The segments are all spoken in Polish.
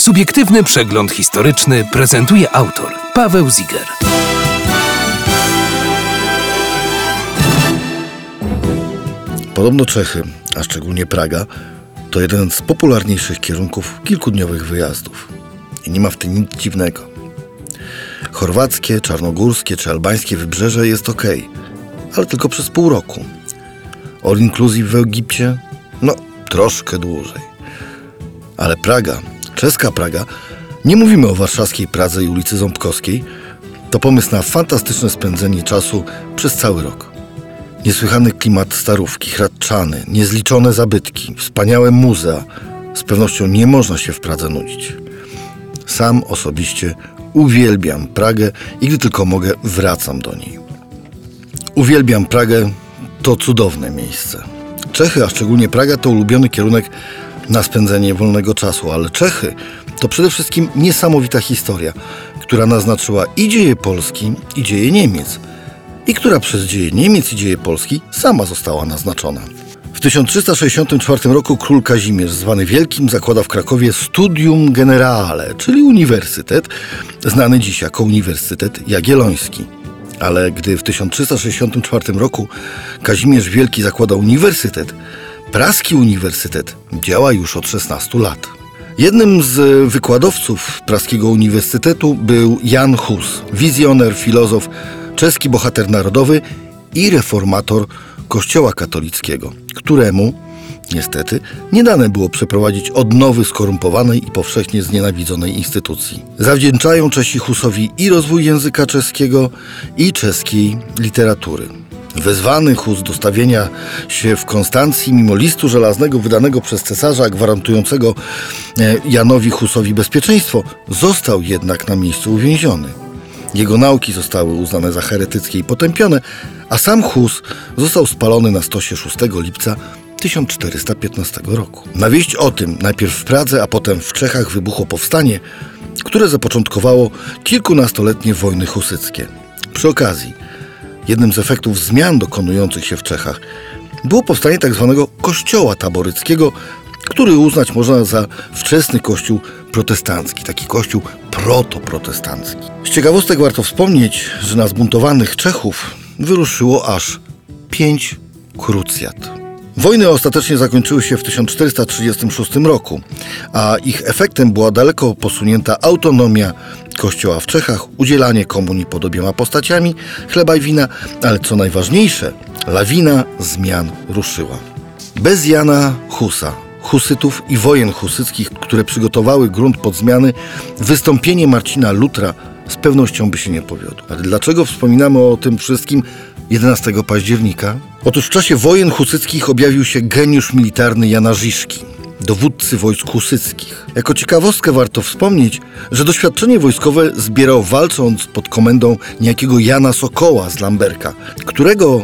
Subiektywny przegląd historyczny prezentuje autor Paweł Ziger. Podobno Czechy, a szczególnie Praga, to jeden z popularniejszych kierunków kilkudniowych wyjazdów. I nie ma w tym nic dziwnego. Chorwackie, czarnogórskie czy albańskie wybrzeże jest okej, ale tylko przez pół roku. All inclusive w Egipcie? No, troszkę dłużej. Ale Praga, czeska Praga, nie mówimy o warszawskiej Pradze i ulicy Ząbkowskiej, to pomysł na fantastyczne spędzenie czasu przez cały rok. Niesłychany klimat Starówki, Hradczany, niezliczone zabytki, wspaniałe muzea. Z pewnością nie można się w Pradze nudzić. Sam osobiście uwielbiam Pragę i gdy tylko mogę, wracam do niej. Uwielbiam Pragę, to cudowne miejsce. Czechy, a szczególnie Praga, to ulubiony kierunek na spędzenie wolnego czasu, ale Czechy to przede wszystkim niesamowita historia, która naznaczyła i dzieje Polski, i dzieje Niemiec, i która przez dzieje Niemiec i dzieje Polski sama została naznaczona. W 1364 roku król Kazimierz, zwany Wielkim, zakłada w Krakowie Studium Generale, czyli uniwersytet, znany dziś jako Uniwersytet Jagielloński. Ale gdy w 1364 roku Kazimierz Wielki zakłada uniwersytet, praski uniwersytet działa już od 16 lat. Jednym z wykładowców praskiego uniwersytetu był Jan Hus, wizjoner, filozof, czeski bohater narodowy i reformator Kościoła katolickiego, któremu, niestety, nie dane było przeprowadzić odnowy skorumpowanej i powszechnie znienawidzonej instytucji. Zawdzięczają Czesi Husowi i rozwój języka czeskiego, i czeskiej literatury. Wezwany Hus do stawienia się w Konstancji mimo listu żelaznego wydanego przez cesarza gwarantującego Janowi Husowi bezpieczeństwo, został jednak na miejscu uwięziony. Jego nauki zostały uznane za heretyckie i potępione, a sam Hus został spalony na stosie 6 lipca 1415 roku. Na wieść o tym najpierw w Pradze, a potem w Czechach wybuchło powstanie, które zapoczątkowało kilkunastoletnie wojny husyckie. Przy okazji, jednym z efektów zmian dokonujących się w Czechach było powstanie tzw. kościoła taboryckiego, który uznać można za wczesny kościół protestancki, taki kościół protoprotestancki. Z ciekawostek warto wspomnieć, że na zbuntowanych Czechów wyruszyło aż 5 krucjat. Wojny ostatecznie zakończyły się w 1436 roku, a ich efektem była daleko posunięta autonomia kościoła w Czechach, udzielanie komunii pod obiema postaciami, chleba i wina, ale co najważniejsze, lawina zmian ruszyła. Bez Jana Husa, husytów i wojen husyckich, które przygotowały grunt pod zmiany, wystąpienie Marcina Lutra z pewnością by się nie powiodło. Ale dlaczego wspominamy o tym wszystkim 11 października? Otóż w czasie wojen husyckich objawił się geniusz militarny Jana Žižky, dowódcy wojsk husyckich. Jako ciekawostkę warto wspomnieć, że doświadczenie wojskowe zbierał walcząc pod komendą niejakiego Jana Sokoła z Lamberka, którego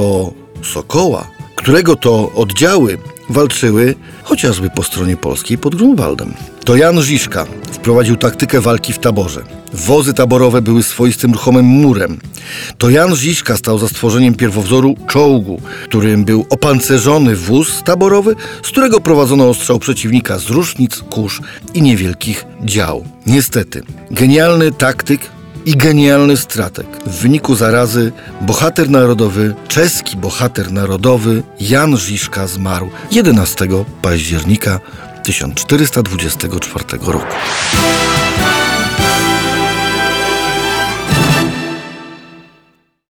to oddziały walczyły chociażby po stronie polskiej pod Grunwaldem. To Jan Žižka wprowadził taktykę walki w taborze. Wozy taborowe były swoistym ruchomym murem. To Jan Žižka stał za stworzeniem pierwowzoru czołgu, którym był opancerzony wóz taborowy, z którego prowadzono ostrzał przeciwnika z różnic, kusz i niewielkich dział. Niestety, genialny taktyk i genialny strateg. W wyniku zarazy czeski bohater narodowy Jan Žižka zmarł 11 października 1424 roku.